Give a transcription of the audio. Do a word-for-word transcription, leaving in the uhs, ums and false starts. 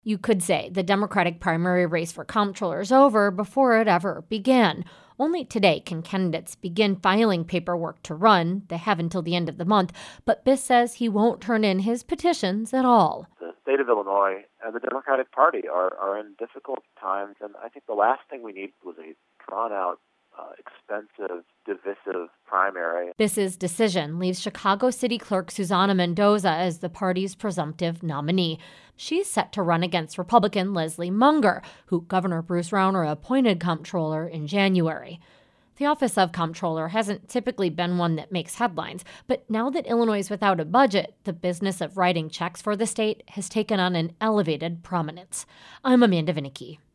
You could say the Democratic primary race for comptroller is over before it ever began. Only today can candidates begin filing paperwork to run. They have until the end of the month, but Biss says he won't turn in his petitions at all. The state of Illinois and the Democratic Party are, are in difficult times, and I think the last thing we need was a drawn-out, uh, expensive, divisive primary. Biss's decision leaves Chicago City Clerk Susana Mendoza as the party's presumptive nominee. She's set to run against Republican Leslie Munger, who Governor Bruce Rauner appointed comptroller in January. The office of comptroller hasn't typically been one that makes headlines, but now that Illinois is without a budget, the business of writing checks for the state has taken on an elevated prominence. I'm Amanda Vinicky.